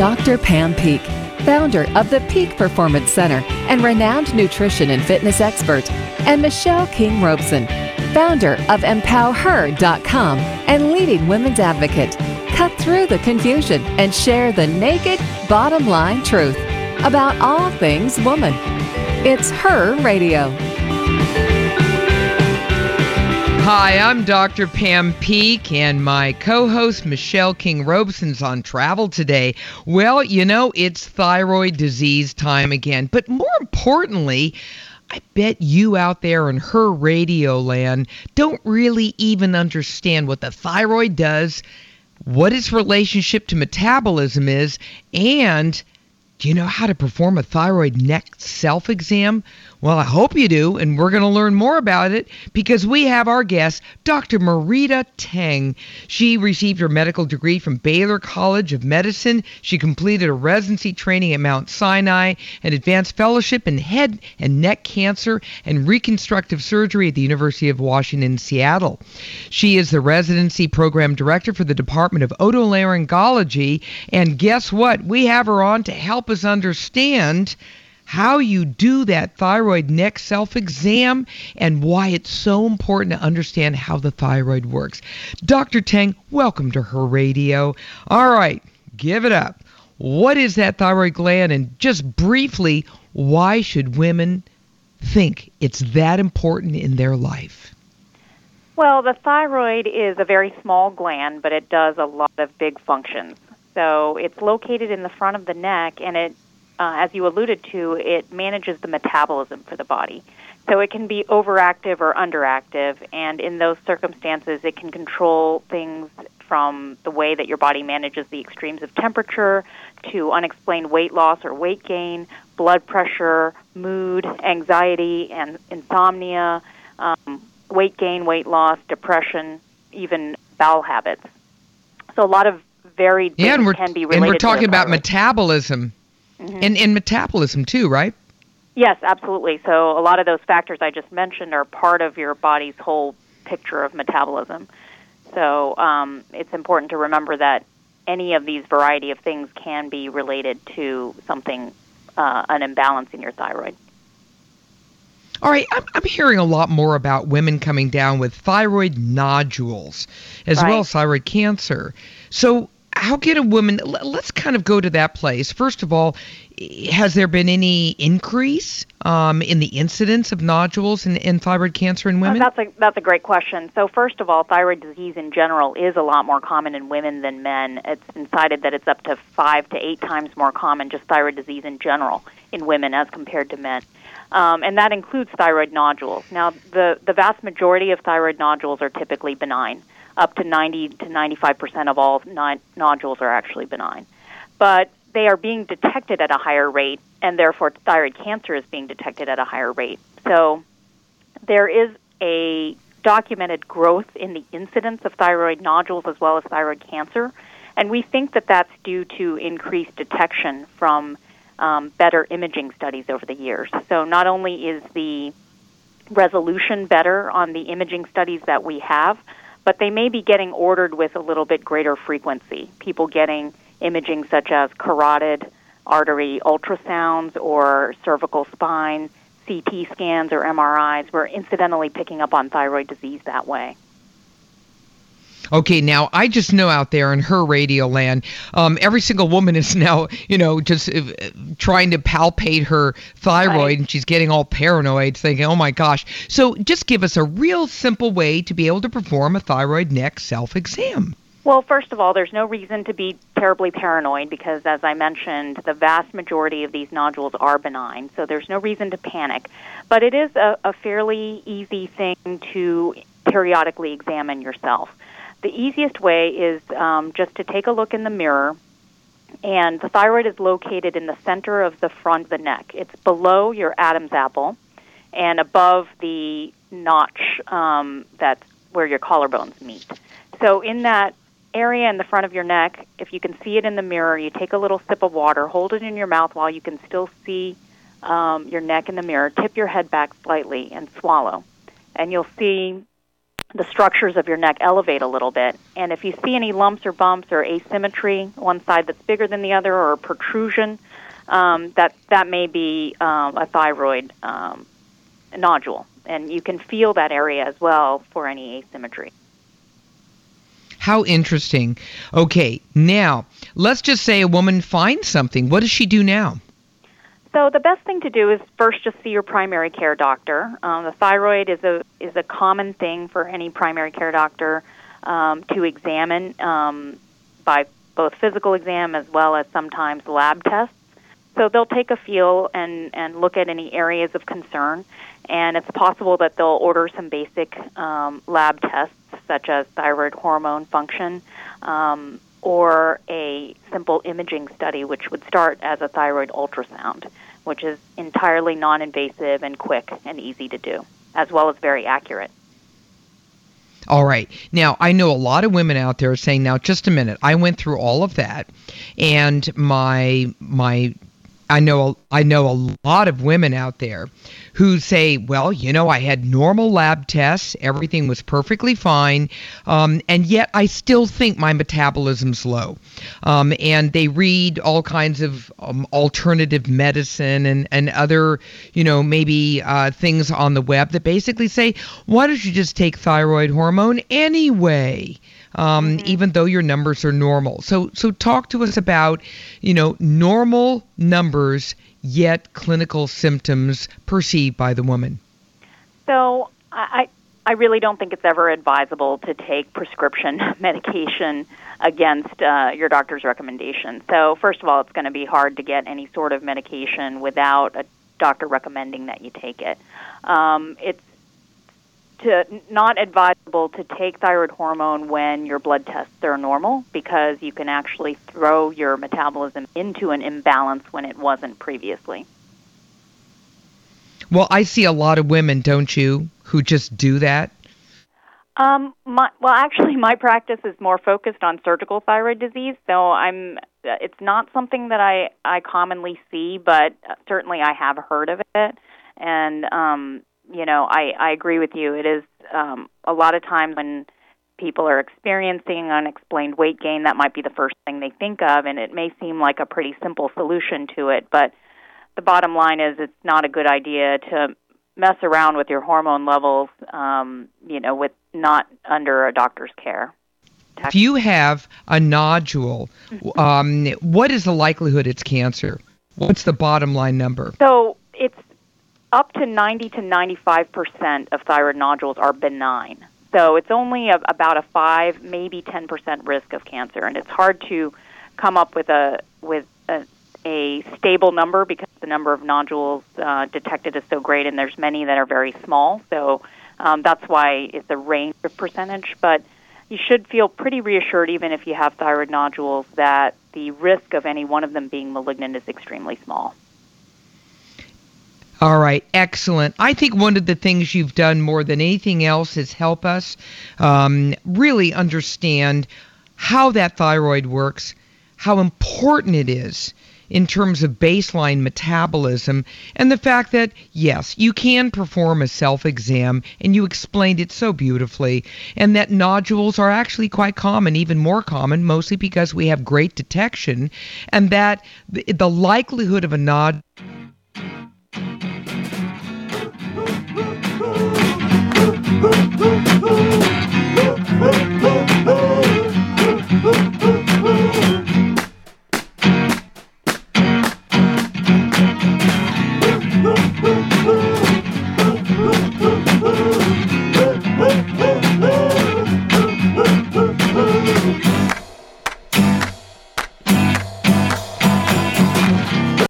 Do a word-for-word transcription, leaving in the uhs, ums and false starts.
Doctor Pam Peak, founder of the Peak Performance Center and renowned nutrition and fitness expert, and Michelle King Robeson, founder of empower her dot com and leading women's advocate. Cut through the confusion and share the naked, bottom line truth about all things woman. It's Her Radio. Hi, I'm Doctor Pam Peak, and my co-host Michelle King Robeson's on travel today. Well, you know, it's thyroid disease time again, but more importantly, I bet you out there in Her Radio land don't really even understand what the thyroid does, what its relationship to metabolism is, and do you know how to perform a thyroid neck self-exam? Well, I hope you do, and we're going to learn more about it because we have our guest, Doctor Marita Teng. She received her medical degree from Baylor College of Medicine. She completed a residency training at Mount Sinai, an advanced fellowship in head and neck cancer and reconstructive surgery at the University of Washington in Seattle. She is the residency program director for the Department of Otolaryngology, and guess what? We have her on to help us understand how you do that thyroid neck self-exam and why it's so important to understand how the thyroid works. Doctor Teng, welcome to Her Radio. All right, give it up. What is that thyroid gland? And just briefly, why should women think it's that important in their life? Well, the thyroid is a very small gland, but it does a lot of big functions. So it's located in the front of the neck, and it Uh, as you alluded to, it manages the metabolism for the body. So it can be overactive or underactive, and in those circumstances, it can control things from the way that your body manages the extremes of temperature to unexplained weight loss or weight gain, blood pressure, mood, anxiety, and insomnia, um, weight gain, weight loss, depression, even bowel habits. So a lot of varied things yeah, and we're, can be related and we're to talking the about thyroid. metabolism. Mm-hmm. And, and metabolism too, right? Yes, absolutely. So a lot of those factors I just mentioned are part of your body's whole picture of metabolism. So um, it's important to remember that any of these variety of things can be related to something, uh, an imbalance in your thyroid. All right, I'm, I'm hearing a lot more about women coming down with thyroid nodules as right. well as thyroid cancer. So how can a woman, let's kind of go to that place. First of all, has there been any increase um, in the incidence of nodules and, and thyroid cancer in women? Oh, that's a that's a great question. So first of all, thyroid disease in general is a lot more common in women than men. It's been cited that it's up to five to eight times more common, just thyroid disease in general, in women as compared to men. Um, and that includes thyroid nodules. Now, the, the vast majority of thyroid nodules are typically benign. Up to ninety to ninety-five percent of all non- nodules are actually benign. But they are being detected at a higher rate, and therefore thyroid cancer is being detected at a higher rate. So there is a documented growth in the incidence of thyroid nodules as well as thyroid cancer, and we think that that's due to increased detection from um, better imaging studies over the years. So not only is the resolution better on the imaging studies that we have, but they may be getting ordered with a little bit greater frequency. People getting imaging such as carotid artery ultrasounds or cervical spine, C T scans or M R Is. We're incidentally picking up on thyroid disease that way. Okay, now I just know out there in Her Radio land, um, every single woman is now, you know, just uh, trying to palpate her thyroid, right. and she's getting all paranoid, thinking, oh my gosh. So just give us a real simple way to be able to perform a thyroid neck self-exam. Well, first of all, there's no reason to be terribly paranoid because, as I mentioned, the vast majority of these nodules are benign, so there's no reason to panic. But it is a, a fairly easy thing to periodically examine yourself. The easiest way is um, just to take a look in the mirror, and the thyroid is located in the center of the front of the neck. It's below your Adam's apple and above the notch um, that's where your collarbones meet. So in that area in the front of your neck, if you can see it in the mirror, you take a little sip of water, hold it in your mouth while you can still see um, your neck in the mirror, tip your head back slightly, and swallow. And you'll see the structures of your neck elevate a little bit. And if you see any lumps or bumps or asymmetry, one side that's bigger than the other, or a protrusion, um, that that may be um, a thyroid um, nodule. And you can feel that area as well for any asymmetry. How interesting. Okay, now, let's just say a woman finds something. What does she do now? So the best thing to do is first just see your primary care doctor. Um, the thyroid is a is a common thing for any primary care doctor um, to examine um, by both physical exam as well as sometimes lab tests. So they'll take a feel and, and look at any areas of concern, and it's possible that they'll order some basic um, lab tests such as thyroid hormone function, um, or a simple imaging study, which would start as a thyroid ultrasound, which is entirely non-invasive and quick and easy to do, as well as very accurate. All right. Now, I know a lot of women out there saying, now, just a minute, I went through all of that, and my my I know I know a lot of women out there who say, well, you know, I had normal lab tests, everything was perfectly fine, um, and yet I still think my metabolism's low. Um, and they read all kinds of um, alternative medicine and, and other, you know, maybe uh, things on the web that basically say, why don't you just take thyroid hormone anyway? Um, mm-hmm. Even though your numbers are normal. So so talk to us about, you know, normal numbers, yet clinical symptoms perceived by the woman. So I, I really don't think it's ever advisable to take prescription medication against uh, your doctor's recommendation. So first of all, it's going to be hard to get any sort of medication without a doctor recommending that you take it. Um, it's To not advisable to take thyroid hormone when your blood tests are normal, because you can actually throw your metabolism into an imbalance when it wasn't previously. Well, I see a lot of women, don't you, who just do that? Um, my, well, actually, my practice is more focused on surgical thyroid disease, so I'm. It's not something that I, I commonly see, but certainly I have heard of it, and um, you know, I, I agree with you. It is um, a lot of times when people are experiencing unexplained weight gain, that might be the first thing they think of, and it may seem like a pretty simple solution to it, but the bottom line is it's not a good idea to mess around with your hormone levels, um, you know, with not under a doctor's care. If you have a nodule, um, what is the likelihood it's cancer? What's the bottom line number? So it's up to ninety to ninety-five percent of thyroid nodules are benign. So it's only a, about a five, maybe ten percent risk of cancer, and it's hard to come up with a with a, a stable number because the number of nodules uh, detected is so great, and there's many that are very small. So um, that's why it's a range of percentage. But you should feel pretty reassured, even if you have thyroid nodules, that the risk of any one of them being malignant is extremely small. All right, excellent. I think one of the things you've done more than anything else is help us um, really understand how that thyroid works, how important it is in terms of baseline metabolism, and the fact that, yes, you can perform a self-exam, and you explained it so beautifully, and that nodules are actually quite common, even more common, mostly because we have great detection, and that the, the likelihood of a nodule Ooh, ooh, ooh, ooh.